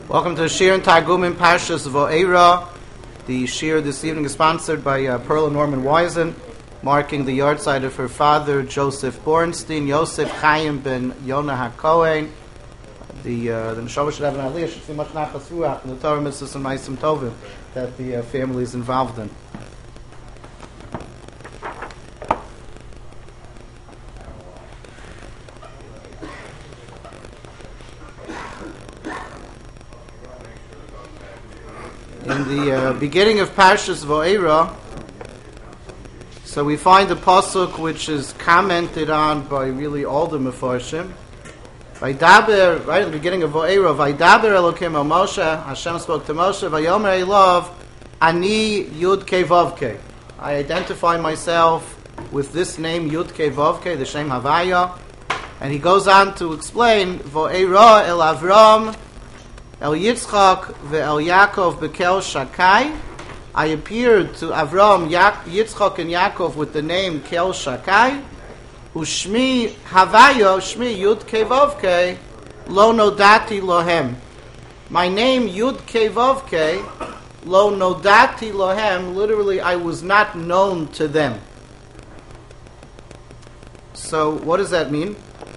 Welcome to Shir and Targum in Parshas Va'era. The Shir this evening is sponsored by Perla Norman Wisen, marking the yahrzeit of her father, Joseph Bornstein, Yosef Chaim ben Yonah HaKohen. The Neshama should have an aliyah, should see much nachas ruach in the Torah mitzvahs and ma'asim tovim that the family is involved in. In the beginning of Parshas Va'era, so we find a pasuk which is commented on by really all the Mefarshim. Vaydaber, right at the beginning of Va'era, Vaydaber Elokim el Moshe, Hashem spoke to Moshe, Vayomer Elov, Ani Yud Kei Vav Kei. I identify myself with this name Yud Kei Vav Kei, the Shem Havaya, and he goes on to explain Va'era El Avram El Yitzchak ve'el Yaakov bekel Shakai. I appeared to Avram, Yitzchak, and Yaakov with the name Kel Shakai. Ushmi Havaya, Shmi Yud Kei Vav Kei, Lo Nodati Lohem. My name Yud Kei Vav Kei, Lo Nodati Lohem. Literally, I was not known to them. So, what does that mean?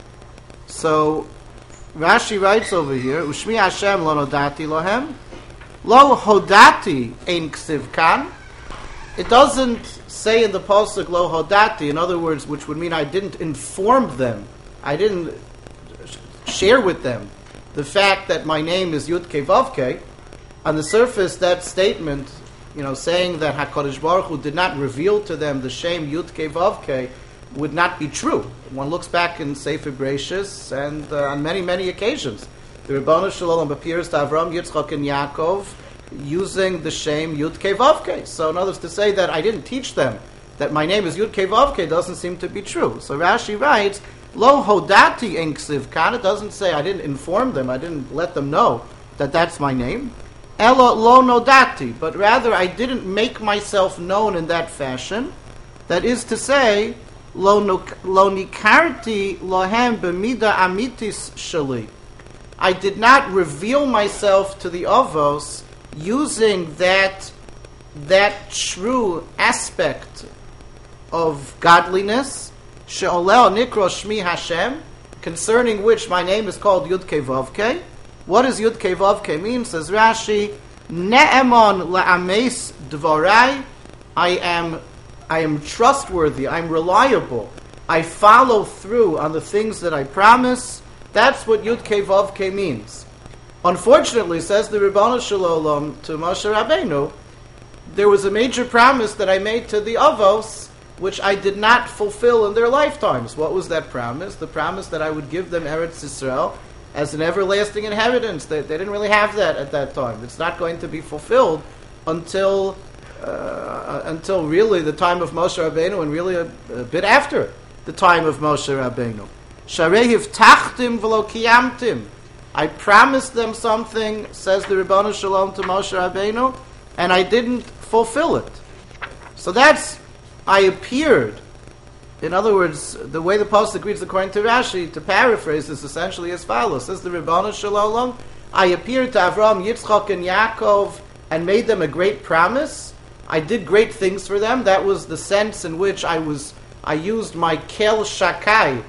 So, Rashi writes over here, Ushmi Hashem lo nodati lohem, lo hodati ein ksiv kan. It doesn't say in the pasuk lo hodati, in other words, which would mean I didn't inform them, I didn't share with them the fact that my name is Yud Kei Vav Kei. On the surface, that statement, saying that HaKadosh Baruch Hu did not reveal to them the shame Yud Kei Vav Kei, would not be true. One looks back in Sefer Bereshis, and on many, many occasions, the Ribono Shel Olam appears to Avram, Yitzchak, and Yaakov using the shame Yud Kei Vav Kei. So, in other words, to say that I didn't teach them that my name is Yud Kei Vav Kei doesn't seem to be true. So Rashi writes, Lo hodati ein ksiv kan. It doesn't say I didn't inform them, I didn't let them know that that's my name. Elo lo nodati, but rather I didn't make myself known in that fashion. That is to say, Lo nikarti lohem b'mida amitis shali. I did not reveal myself to the Avos using that true aspect of godliness, she'olel nikro shmi Hashem, concerning which my name is called Yud Kei Vav Kei. What does Yud Kei Vav Kei mean? Says Rashi, Ne'emon la'ames dvorai. I am trustworthy, I'm reliable, I follow through on the things that I promise. That's what Yud Kei Vav Kei means. Unfortunately, says the Ribono Shel Olam to Moshe Rabbeinu, there was a major promise that I made to the Avos, which I did not fulfill in their lifetimes. What was that promise? The promise that I would give them Eretz Yisrael as an everlasting inheritance. They didn't really have that at that time. It's not going to be fulfilled until really the time of Moshe Rabbeinu, and really a bit after the time of Moshe Rabbeinu. Sharei hiftachtim v'lo kiyamtim. I promised them something, says the Ribono Shel Olam to Moshe Rabbeinu, and I didn't fulfill it. So that's, I appeared. In other words, the way the pasuk reads according to Rashi, to paraphrase, is essentially as follows. Says the Ribono Shel Olam, I appeared to Avram, Yitzchak, and Yaakov, and made them a great promise. I did great things for them. That was the sense in which I used my Kel Shakai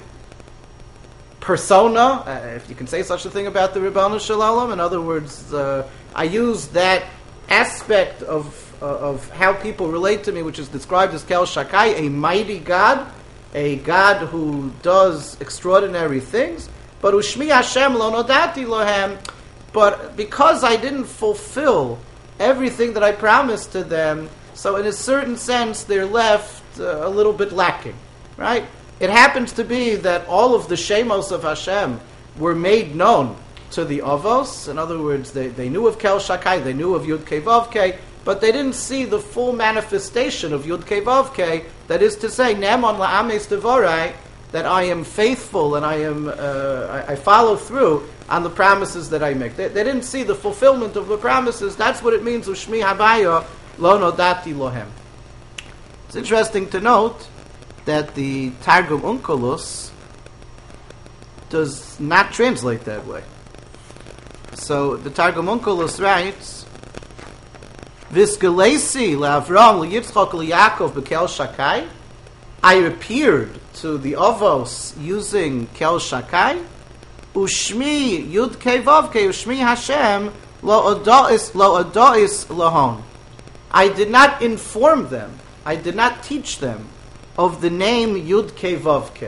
persona, if you can say such a thing about the Ribono Shel Olam. In other words, I used that aspect of how people relate to me, which is described as Kel Shakai, a mighty God, a God who does extraordinary things. But Ushmi Hashem lo nodati lohem. But because I didn't fulfill everything that I promised to them, so in a certain sense they're left a little bit lacking, right? It happens to be that all of the Shemos of Hashem were made known to the Avos. In other words, they knew of Kel Shakai, they knew of Yud Kei Vav Kei, but they didn't see the full manifestation of Yud Kei Vav Kei, that is to say, Ne'emon la'ames devorai, that I am faithful and I follow through on the promises that I make. They didn't see the fulfillment of the promises. That's what it means, Ushmi Havaya lo nodati lohem. It's interesting to note that the Targum Onkelos does not translate that way. So the Targum Onkelos writes, Visgelesi le'Avram le'Yitzchak le'Yaakov bekel shakai. I appeared to the Avos using kel shakai. Ushmi Yud Kevavke Ushmi Hashem lo odois lahon. I did not inform them, I did not teach them of the name Yud Kevavke.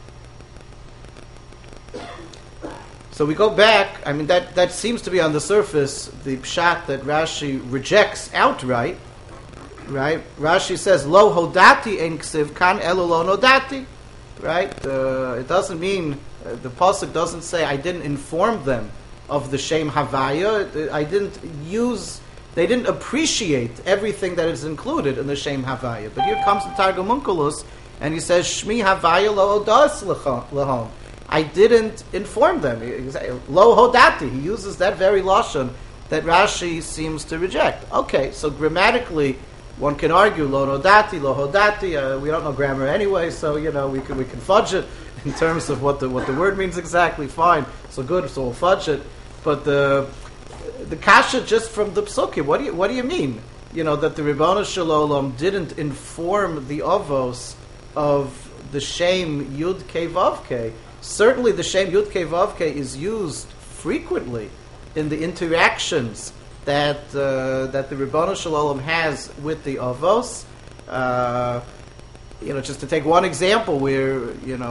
So we go back, I mean that seems to be on the surface the pshat that Rashi rejects outright, right? Rashi says, Lo hodati en ksiv kan elo lo nodati, right? It doesn't mean, the pasuk doesn't say, I didn't inform them of the Shem Havaya, they didn't appreciate everything that is included in the Shem Havaya. But here comes the Targum Onkelos, and he says, Shmi Havaya lo odas lahon. I didn't inform them. Lo hodati. He uses that very lashon that Rashi seems to reject. Okay, so grammatically, one can argue lo hodati, lo hodati. We don't know grammar anyway, so we can fudge it in terms of what the word means exactly. Fine, so good. So we'll fudge it. But the kasha just from the psukim. What do you mean? That the Ribono Shel Olam didn't inform the avos of the Shem Yud Kei Vav Kei. Certainly, the Shem Yud Kei Vav Kei is used frequently in the interactions that the Ribono Shel Olam has with the avos. Just to take one example, where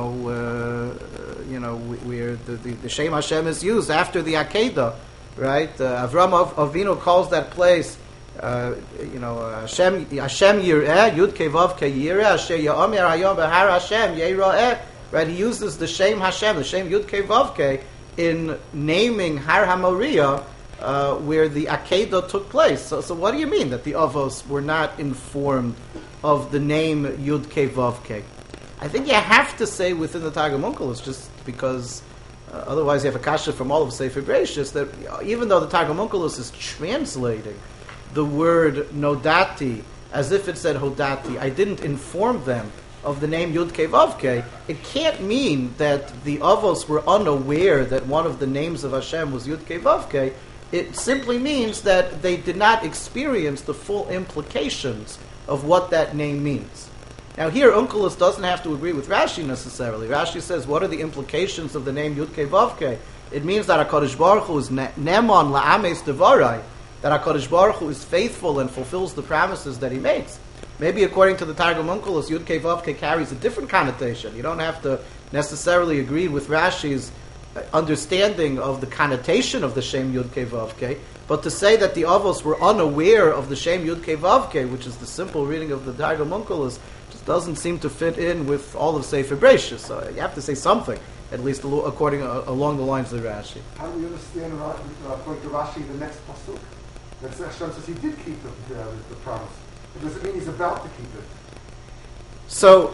where the Shem Hashem is used after the Akedah, right? Avram Avinu calls that place, Hashem Yireh Yud Kei Vav Kei Yireh Asher Ya'omer Hayom B'Har Hashem Yeira'eh. Right, he uses the Shem Hashem, the Shem Yud Kei Vav Kei, in naming Har HaMoriah, where the Akedah took place. So what do you mean that the Avos were not informed of the name Yud Kei Vav Kei? I think you have to say within the Targum Onkelos, just because otherwise you have a kasha from all of Sefer Bereishis, that even though the Targum Onkelos is translating the word Nodati as if it said Hodati, I didn't inform them of the name Yud Kei Vav Kei, it can't mean that the Avos were unaware that one of the names of Hashem was Yud Kei Vav Kei. It simply means that they did not experience the full implications of what that name means. Now here, Onkelos doesn't have to agree with Rashi necessarily. Rashi says, what are the implications of the name Yud Kei Vav Kei? It means that HaKadosh Baruch Hu is Neman La'ames Devarai, that HaKadosh Baruch Hu is faithful and fulfills the promises that He makes. Maybe according to the Targum Onkelos, Yud Kei Vav Kei carries a different connotation. You don't have to necessarily agree with Rashi's understanding of the connotation of the Shem Yud Kei Vav Kei, but to say that the Avos were unaware of the Shem Yud Kei Vav Kei, which is the simple reading of the Targum Onkelos, just doesn't seem to fit in with all of Sefer Bereishis. So you have to say something, at least according along the lines of Rashi. How do we understand, according to Rashi, the next pasuk? That Hashem says He did keep the promise. Does it mean He's about to keep it? So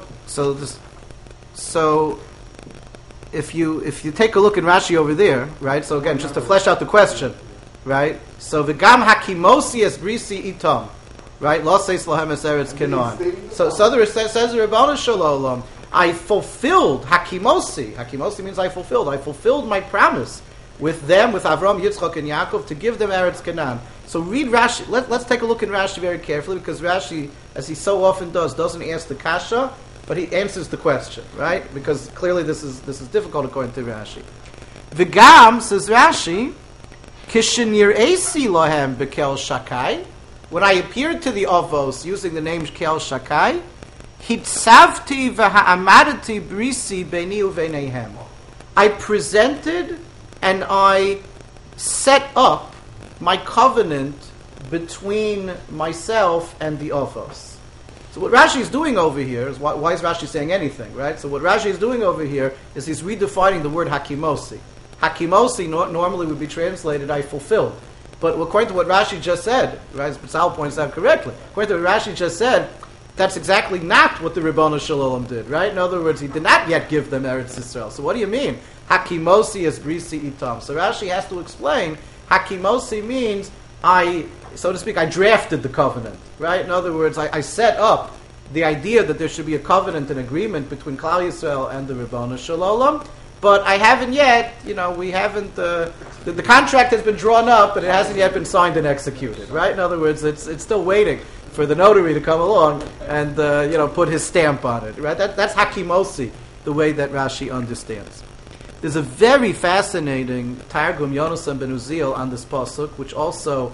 if you take a look in Rashi over there, right? So again, just to flesh out the question, right? So v'gam hakimosi es brisi itam, right? Lo seis lohem es eretz kenon. So there says the Ribono Shel Olam, I fulfilled hakimosi. Hakimosi means I fulfilled my promise with them, with Avram, Yitzchak, and Yaakov, to give them Eretz Canaan. So read Rashi. Let's take a look in Rashi very carefully, because Rashi, as he so often does, doesn't ask the kasha, but he answers the question, right? Because clearly this is difficult according to Rashi. V'gam, says Rashi, kishenir esi lohem bekel shakai. When I appeared to the Avos using the name Kel Shakai, hitzavti v'ha'amadati brisi beini uvenehem. I presented and I set up my covenant between myself and the Avos. So what Rashi is doing over here is, why is Rashi saying anything, right? So what Rashi is doing over here is he's redefining the word hakimosi. Hakimosi normally would be translated, I fulfilled. But according to what Rashi just said, right, as Betzalel points out correctly, according to what Rashi just said, that's exactly not what the Ribono Shel Olam did, right? In other words, He did not yet give them Eretz Yisrael. So what do you mean? Hakimosi es brisi itam. So Rashi has to explain, Hakimosi means I drafted the covenant, right? In other words, I set up the idea that there should be a covenant and agreement between Klal Yisrael and the Ribono Shel Olam, but I haven't yet, we haven't, the contract has been drawn up, but it hasn't yet been signed and executed, right? In other words, it's still waiting for the notary to come along and, put his stamp on it, right? That's Hakimosi, the way that Rashi understands. There's a very fascinating Targum Yonasan ben Uziel on this pasuk, which also,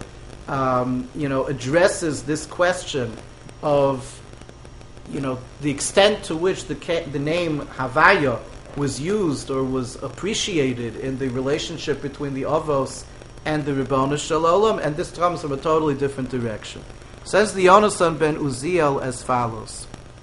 addresses this question of, the extent to which the name Havaya was used or was appreciated in the relationship between the Avos and the Ribono Shel Olam, and this comes from a totally different direction. Says the Yonasan ben Uziel as follows: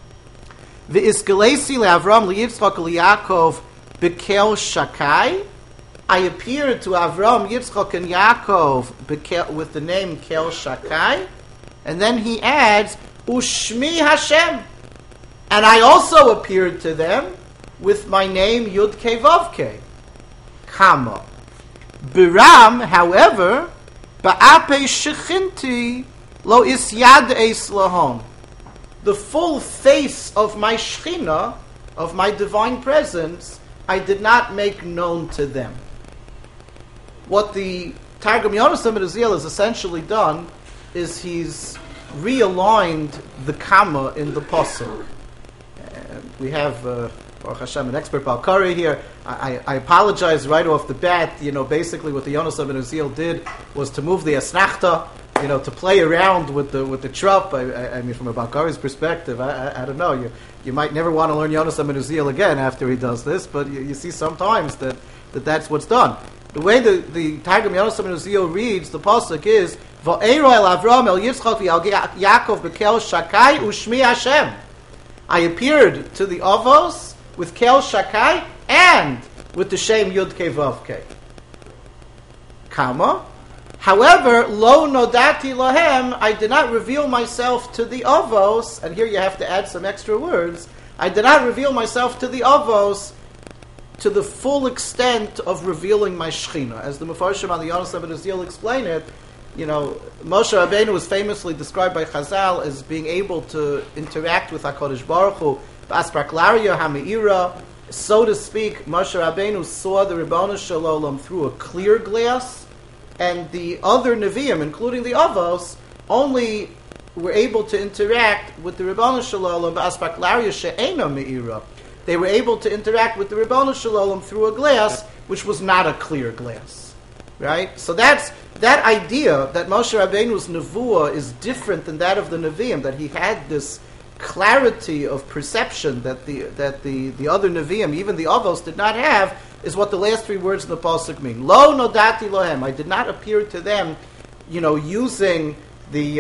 V'iskelesi le'Avram liYitzchak liYaakov Bekel Shakai. I appeared to Avram, Yitzchak, and Yaakov with the name Kel Shakai, and then he adds Ushmi Hashem, and I also appeared to them with my name Yud Kei Vav Kei. Kama Biram, however, Ba'ape Shechinti Lo Isyad Eis Lahon. The full face of my Shechina, of my divine presence, I did not make known to them. What the Targum Yonasan ben Uziel has essentially done is he's realigned the Kama in the Pasuk. We have, Baruch Hashem, an expert Balkari here. I apologize right off the bat. Basically what the Yonasan ben Uziel did was to move the Asnachta, to play around with the trup. I mean, from a Balkari's perspective, I don't know. You might never want to learn Yonasan ben Uziel again after he does this, but you see sometimes that's what's done. The way the Targum Yonasan ben Uziel reads the pasuk is Va'ero el Avram el Yitzchak el Yaakov bekel Shakai ushmi Hashem. I appeared to the Avos with Kel Shakai and with the Shem Yud Kei Vav Kei. Kama. However, lo nodati lahem, I did not reveal myself to the Avos, and here you have to add some extra words. I did not reveal myself to the Avos to the full extent of revealing my Shechina. As the Mefarshim on the Yonasan ben Uziel explain it, Moshe Rabbeinu was famously described by Chazal as being able to interact with HaKadosh Baruch Hu, B'aspraklaria HaMe'ira, so to speak. Moshe Rabbeinu saw the Ribono Shel Olam through a clear glass, and the other Nevi'im, including the Avos, only were able to interact with the Ribono Shel Olam B'aspraklaria She'ena Me'ira. They were able to interact with the Ribono Shel Olam through a glass which was not a clear glass, right? So that idea that Moshe Rabbeinu's nevuah is different than that of the Nevi'im, that he had this clarity of perception that the other Nevi'im, even the Avos, did not have, is what the last three words in the pasuk mean. Lo nodati lohem, I did not appear to them, using the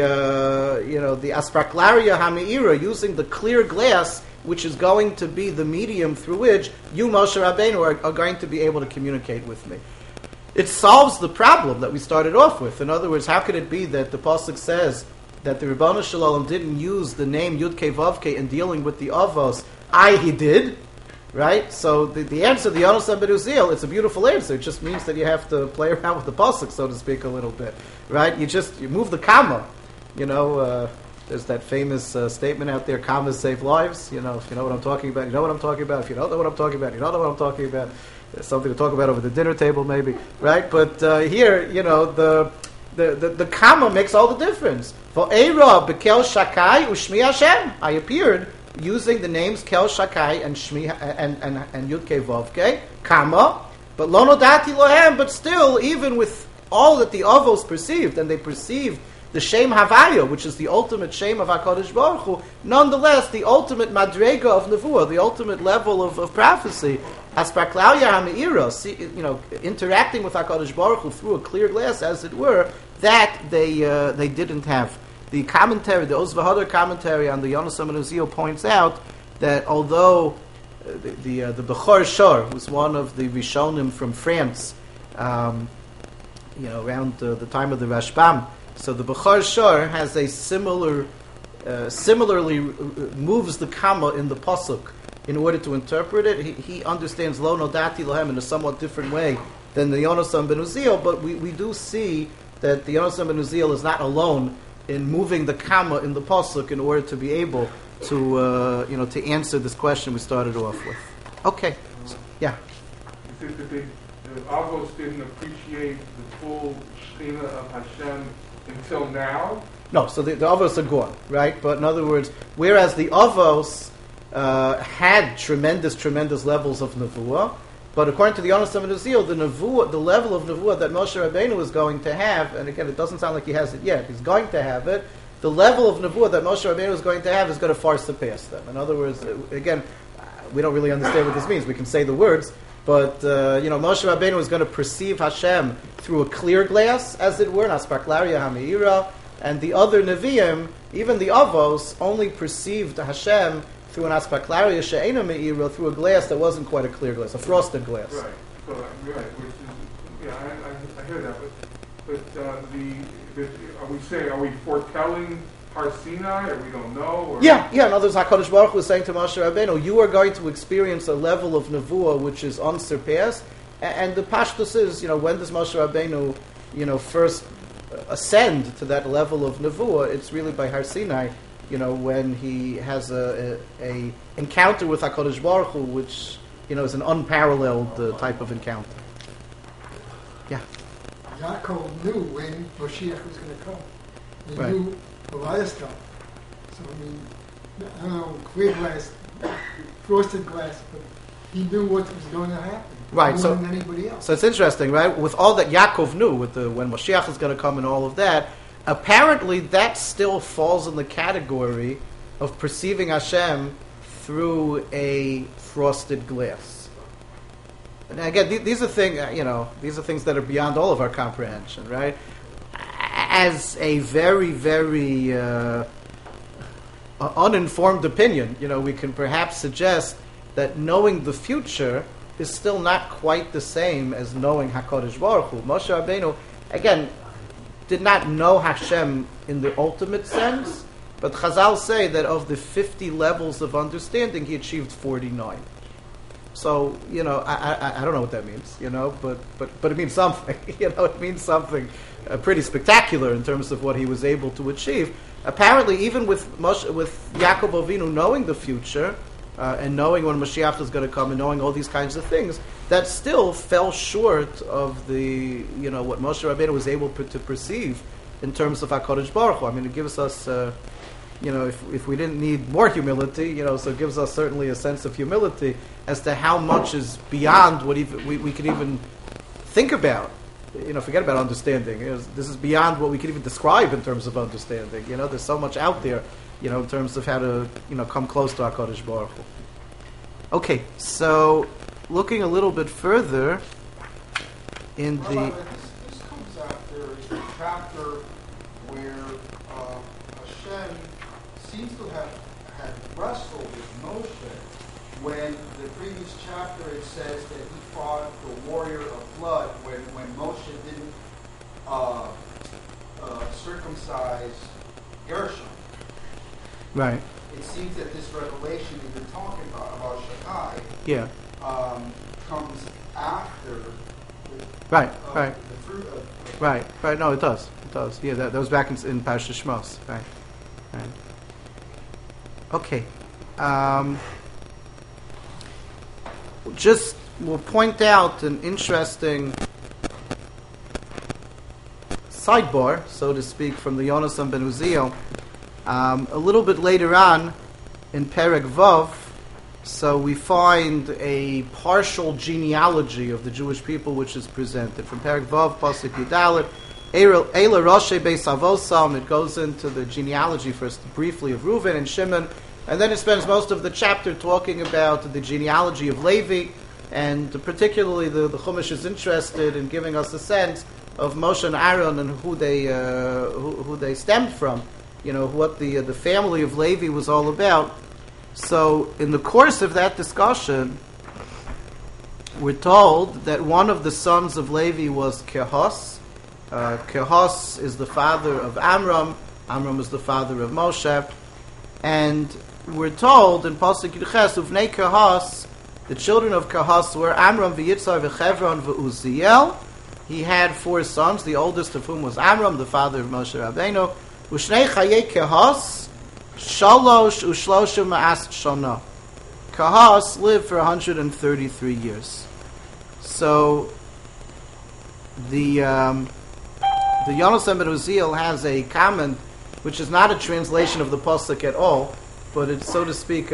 aspraklaria hameira, using the clear glass, which is going to be the medium through which you, Moshe Rabbeinu, are going to be able to communicate with me. It solves the problem that we started off with. In other words, how could it be that the pasuk says that the Ribono Shel Olam didn't use the name Yud Kei Vav Kei in dealing with the Avos? He did, right? So the answer, the Yonasan ben Uziel, it's a beautiful answer. It just means that you have to play around with the pasuk, so to speak, a little bit, right? You move the comma, There's that famous statement out there, commas save lives. If you know what I'm talking about, you know what I'm talking about. If you don't know what I'm talking about, you don't know what I'm talking about. There's something to talk about over the dinner table, maybe, right? But here, the comma makes all the difference. For Eira bekel Shakai ushmi Hashem, I appeared using the names Kel Shakai and Shmi and Yud Kei Vav Kei, comma, but lo nodati lohem. But still, even with all that the Avos perceived, and they perceived the Shem Havaya, which is the ultimate Shem of HaKadosh Baruch Hu, nonetheless, the ultimate Madrega of Nevuah, the ultimate level of prophecy, Aspraklaria HaMe'ira, interacting with HaKadosh Baruch Hu through a clear glass, as it were, that they didn't have. The commentary, the Oz V'Hadar commentary on the Yonasan ben Uziel points out that although the Bechor Shor was one of the Rishonim from France, around the time of the Rashbam, so the Bechor Shor has a similarly moves the comma in the pasuk in order to interpret it. He understands lo nodati lohem in a somewhat different way than the Yonasan ben Uziel, but we do see that the Yonasan ben Uziel is not alone in moving the comma in the pasuk in order to be able to to answer this question we started off with. Okay, yeah. says that the Avos didn't appreciate the full Shekhinah of Hashem until now. No, so the Avos are gone, right? But in other words, whereas the Avos had tremendous levels of Nevuah, but according to the Yonasan ben Uziel, the level of Nevuah that Moshe Rabbeinu is going to have, and again, it doesn't sound like he has it yet, he's going to have it, the level of Nevuah that Moshe Rabbeinu is going to have is going to far surpass them. In other words, again, we don't really understand what this means. We can say the words, but Moshe Rabbeinu is going to perceive Hashem through a clear glass, as it were, Naspaklaria Hameira, and the other Nevi'im, even the Avos, only perceived Hashem through an Aspaklaria She'ena Me'ira, through a glass that wasn't quite a clear glass, a frosted glass. Right, so, right, which is, I hear that, but are we foretelling Har Sinai, or we don't know? Or? Yeah, in other words, HaKadosh Baruch Hu was saying to Moshe Rabbeinu, you are going to experience a level of Nevuah which is unsurpassed, and the Pashtus is, when does Moshe Rabbeinu, first ascend to that level of Nevuah? It's really by Har Sinai, when he has a encounter with HaKadosh Baruch Hu, which, is an unparalleled type of encounter. Yeah. Yaakov knew when Moshiach was going to come. He Right. knew Elias come. So, I don't know, clear glass, frosted glass, but he knew what was going to happen. Right, More so- than anybody else. So it's interesting, right? With all that Yaakov knew, when Moshiach is going to come and all of that, apparently that still falls in the category of perceiving Hashem through a frosted glass. And again, these are things, these are things that are beyond all of our comprehension, right? As a very, very uninformed opinion, we can perhaps suggest that knowing the future is still not quite the same as knowing HaKadosh Baruch Hu. Moshe Rabbeinu, again, did not know Hashem in the ultimate sense, but Chazal say that of the 50 levels of understanding, he achieved 49. So, I don't know what that means, but it means something. It means something pretty spectacular in terms of what he was able to achieve. Apparently, even with Yaakov Avinu knowing the future, and knowing when Mashiach is going to come and knowing all these kinds of things, that still fell short of the, what Moshe Rabbeinu was able to perceive in terms of HaKadosh Baruch Hu. I mean, it gives us, if we didn't need more humility, so it gives us certainly a sense of humility as to how much is beyond what we could even think about. Forget about understanding. This is beyond what we could even describe in terms of understanding. There's so much out there, in terms of how to, come close to HaKadosh Baruch Hu. Okay, so looking a little bit further in the... This comes after the chapter where Hashem seems to have had wrestled with Moshe when the previous chapter it says that he fought the warrior of blood when Moshe didn't circumcise Gershom. Right. It seems that this revelation we've been talking about Shaddai, Yeah. comes after Right. the fruit of Right. No, it does. Yeah, that was back in Parashat Shmos. Right. Okay. Just we'll point out an interesting sidebar, so to speak, from the Yonasan ben Uziel. A little bit later on in Perek Vav, so we find a partial genealogy of the Jewish people which is presented. From Perek Vav, Pasuk Yudalet, Eila Roshei Beis Avosam, it goes into the genealogy first briefly of Reuven and Shimon, and then it spends most of the chapter talking about the genealogy of Levi, and particularly the Chumash is interested in giving us a sense of Moshe and Aaron and who they stemmed from, what the family of Levi was all about. So in the course of that discussion, we're told that one of the sons of Levi was Kehos. Kehos is the father of Amram. Amram is the father of Moshe. And we're told in Pasuk Yudches, Uvnei Kehos, the children of Kehos were Amram, V'Yitzhar, V'Chevron, V'Uziel. He had 4 sons, the oldest of whom was Amram, the father of Moshe Rabbeinu. Ushnei Chayei Kehos, Shalosh Ushloshim Ma'as Shana. Kehos lived for 133 years. So the Yonasan ben Uziel has a comment which is not a translation of the pasuk at all, but it's, so to speak,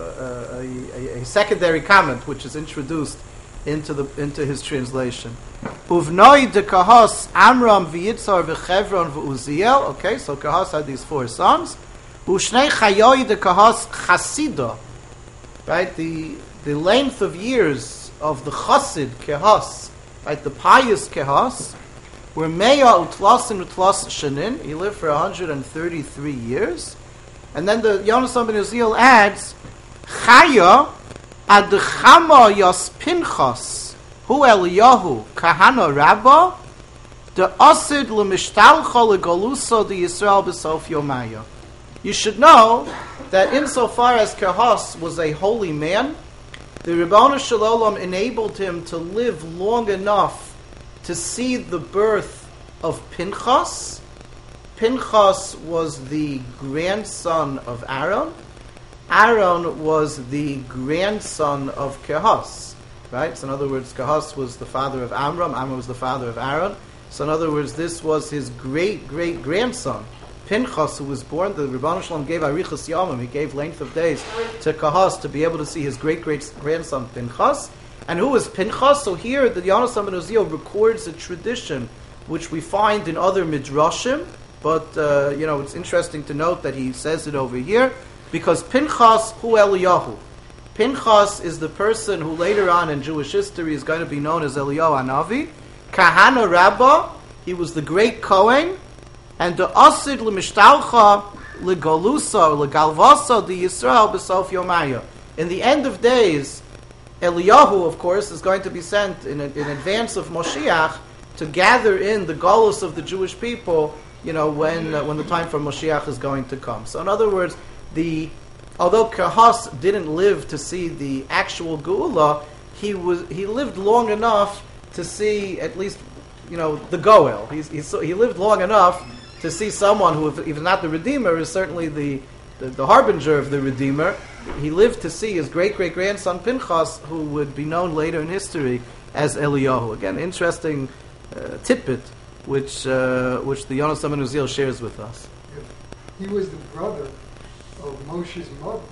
a secondary comment which is introduced into his translation. Uvnoi de Kahos Amram v'Yitzhar v'Chevron v'Uziel. Okay, so Kahos had these 4 sons. Ushnei Chayoi de Kahos Chasida. Right, the length of years of the Chassid Kahos, right, the pious Kahos, were Meya Utlasin Utlas Shanin. He lived for 133 years. And then the Yonasan ben Uziel adds, Chaya Adchama Yos Pinchas Hu Eliyahu Kahana Rabba De Asid L'Mishtalcha L'Galusa De Yisrael B'Sof Yomaya. You should know that insofar as Kahos was a holy man, the Ribono Shel Olam enabled him to live long enough to see the birth of Pinchas. Pinchas was the grandson of Aaron. Aaron was the grandson of Kahos. Right? So in other words, Kahos was the father of Amram. Amram was the father of Aaron. So in other words, this was his great-great-grandson. Pinchas, who was born, the Ribono Shel Olam gave Arichas Yomim. He gave length of days to Kahos to be able to see his great-great-grandson Pinchas. And who was Pinchas? So here, the Yonasan ben Uziel records a tradition which we find in other midrashim, but it's interesting to note that he says it over here, because Pinchas hu Eliyahu. Pinchas is the person who later on in Jewish history is going to be known as Eliyahu Hanavi. Kahana Rabbah, he was the great Kohen, and the Asid L'Mishtalcha L'Galusa L'Galvasa the Yisrael B'Sof Yomaya. In the end of days, Eliyahu, of course, is going to be sent in advance of Moshiach to gather in the galus of the Jewish people, when the time for Moshiach is going to come. So in other words, although Kahos didn't live to see the actual Geula, he lived long enough to see at least, the Goel. He lived long enough to see someone who, if not the Redeemer, is certainly the harbinger of the Redeemer. He lived to see his great-great-grandson Pinchas, who would be known later in history as Eliyahu. Again, interesting tidbit which the Yonasan ben Uziel shares with us. He was the brother of Moshe's mother.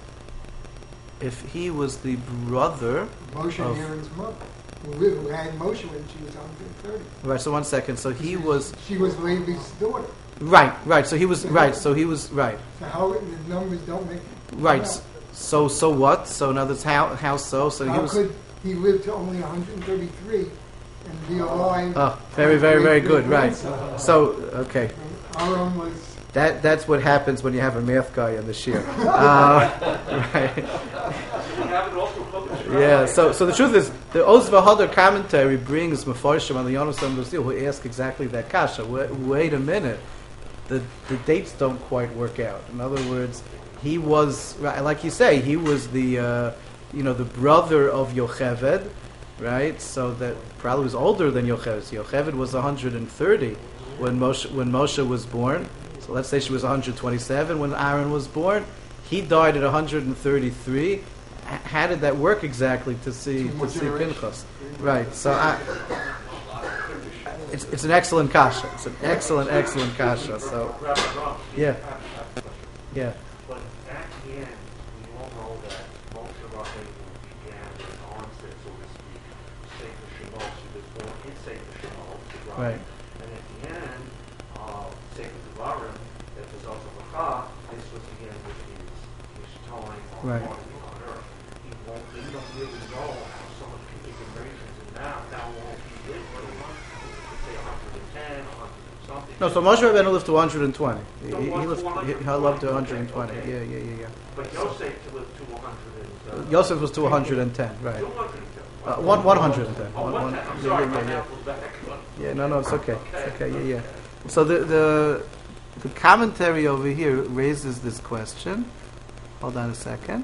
If he was the brother Moshe of and Aaron's mother, who had Moshe when she was 130. Right, so 1 second. So he was... She was Levi's daughter. Right. So he was... Right, so he was... Right. So how the numbers don't make... Right. So what? So now that's how so? So how could he live to only 133 and be alive? Oh, very, very, very good. Right. So, okay. Aaron was... That's what happens when you have a math guy in the shir. Right. Yeah. So the truth is, the Oz V'Hadar commentary brings Mefarshim on the Yonasan ben Uziel who ask exactly that kasha. Wait a minute. The dates don't quite work out. In other words, he was, like you say, he was the brother of Yocheved, right? So that probably was older than Yocheved. Yocheved was 130 when Moshe was born. So let's say she was 127 when Aaron was born. He died at 133. How did that work exactly to see Pinchas? Right. So it's an excellent kasha. It's an excellent kasha. So yeah. But at the end, we all know that most of our Hebrew began with an onset, so to speak, Sefer Shemot. She was born in Sefer Shemot, Right. And at the end of Sefer Devarim, that was also Bachah, this was again with his time Right. on earth. We don't really know how so much configurations, and now won't he live for one? We could say 110, 100 something. No, so Moshe Rabbeinu lived to 120. He lived. 120. He lived to 120. Okay. Yeah. But Yosef lived to 100. Yosef was to 110. Right. 210. 110. Oh, 110. I'm sorry, my math was back. Yeah, no, it's okay. It's okay. Yeah. So the commentary over here raises this question. Hold on a second.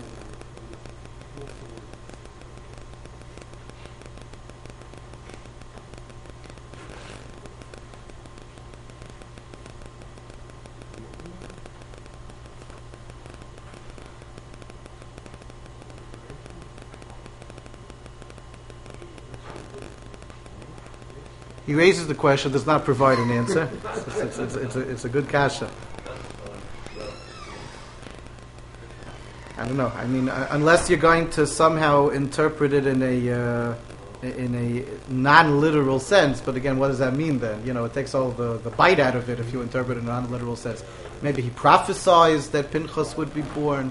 He raises the question, does not provide an answer. It's a good kasha. I don't know. I mean, unless you're going to somehow interpret it in a non-literal sense. But again, what does that mean then? It takes all the bite out of it if you interpret it in a non-literal sense. Maybe he prophesied that Pinchas would be born.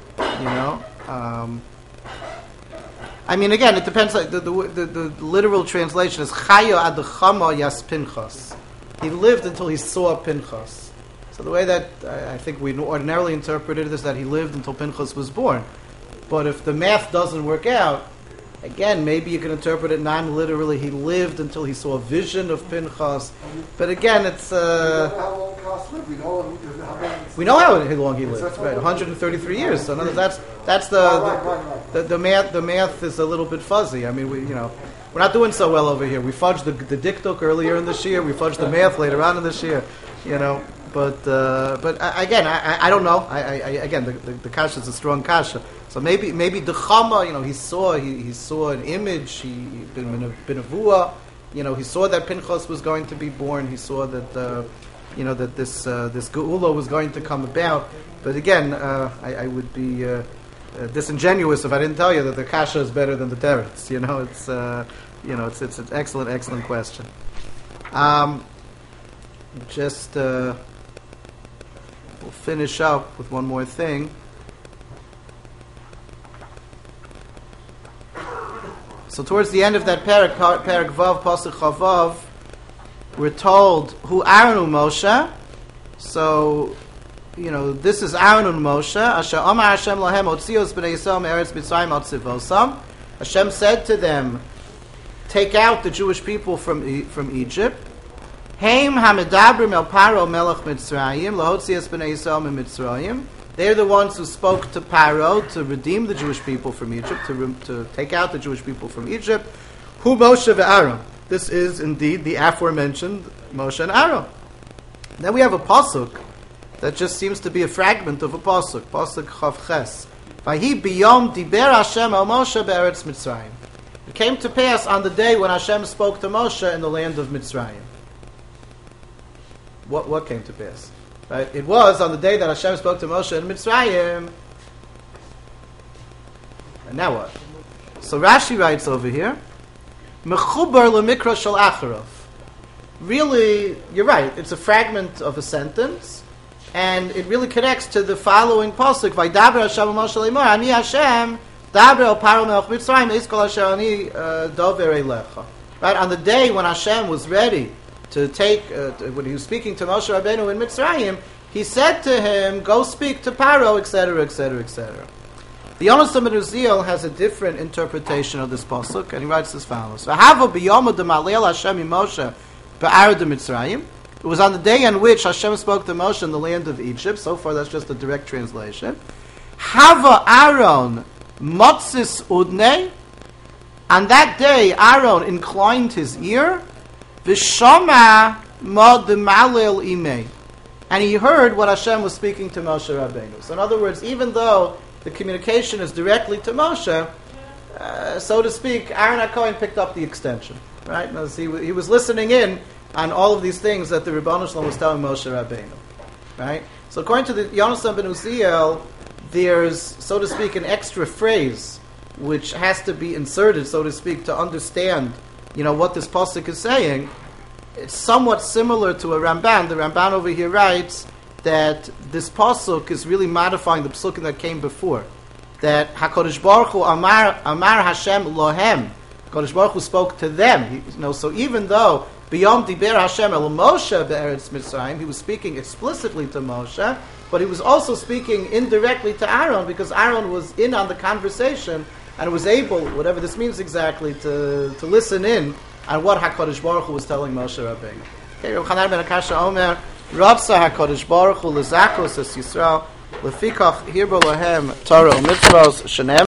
I mean, again, it depends. Like the literal translation is Chayo ad chama yas Pinchas. He lived until he saw Pinchas. So the way that I think we ordinarily interpret it is that he lived until Pinchas was born. But if the math doesn't work out, again, maybe you can interpret it non-literally. He lived until he saw a vision of Pinchas. But again, it's... We know how long Kos lived. We know how long he lived. Right, 133 years. So that's the math. The math is a little bit fuzzy. I mean, we're not doing so well over here. We fudged the diktuk earlier in this year. We fudged the math later on in this year. But I don't know. Again, the kasha is a strong kasha. So maybe the chama, he saw an image. He been a vua. He saw that Pinchas was going to be born. He saw that that this geula was going to come about. But again, I would be disingenuous if I didn't tell you that the kasha is better than the teretz. It's an excellent question. We'll finish up with one more thing. So towards the end of that parak Vav, Pasuk Chavav, we're told who Aaron Moshe. So, this is Aaron and Moshe. Asher Amar Hashem lahem otzios b'nei Yisrael me'eretz Mitzrayim otzivosam. Hashem said to them, take out the Jewish people from Egypt. Haim hamedabrim el Paro melech Mitzrayim lahotzios b'nei Yisrael mitzrayim. They're the ones who spoke to Paro to redeem the Jewish people from Egypt, to take out the Jewish people from Egypt. Hu Moshe ve'Aaron. This is indeed the aforementioned Moshe and Aaron. Then we have a pasuk that just seems to be a fragment of a pasuk. Pasuk Chav Ches. Vahi biyom diber Hashem al Moshe be'eretz Mitzrayim. It came to pass on the day when Hashem spoke to Moshe in the land of Mitzrayim. What came to pass? Right? It was on the day that Hashem spoke to Moshe in Mitzrayim. And now what? So Rashi writes over here, Mechubar lemikra shel acharov. Really, you're right. It's a fragment of a sentence, and it really connects to the following pasuk: Vaydaber Hashem Moshe leimor, Ani Hashem daber el Paro melech Mitzrayim eis kol asher ani dover elecha. Right, on the day when Hashem was ready to take, when he was speaking to Moshe Rabbeinu in Mitzrayim, he said to him, "Go speak to Paro," etc., etc., etc. The Yonos ben Uziel has a different interpretation of this pasuk, and he writes as follows: "V'hava b'yom demalel Hashem Moshe be'ar de Mitzrayim." It was on the day on which Hashem spoke to Moshe in the land of Egypt. So far, that's just a direct translation. Hava Aaron motzis udnei. On that day, Aaron inclined his ear. V'shama ma demalel imei. And he heard what Hashem was speaking to Moshe Rabbeinu. So in other words, even though the communication is directly to Moshe, so to speak, Aaron HaKohen picked up the extension. Right? He was listening in on all of these things that the Rebbeinu Shalom was telling Moshe Rabbeinu. Right? So according to the Yonos ben Uziel, there's, so to speak, an extra phrase which has to be inserted, so to speak, to understand, what this pasuk is saying. It's somewhat similar to a Ramban. The Ramban over here writes that this pasuk is really modifying the pasukim that came before. That HaKadosh Baruch Hu Amar Hashem Lohem. HaKadosh Baruch Hu spoke to them. So even though B'yom Diber Hashem El Moshe Be'eretz Mitzrayim, he was speaking explicitly to Moshe, but he was also speaking indirectly to Aaron, because Aaron was in on the conversation and was able, whatever this means exactly, to listen in on what HaKadosh Baruch Hu was telling Moshe Rabbeinu. Okay, Rav Chanan ben Akasha Omer, Rabsa HaKadosh Baruch Hu Lezakos Es Yisrael, Lefikach Hirbo Lahem Torah Mitzvos Shenem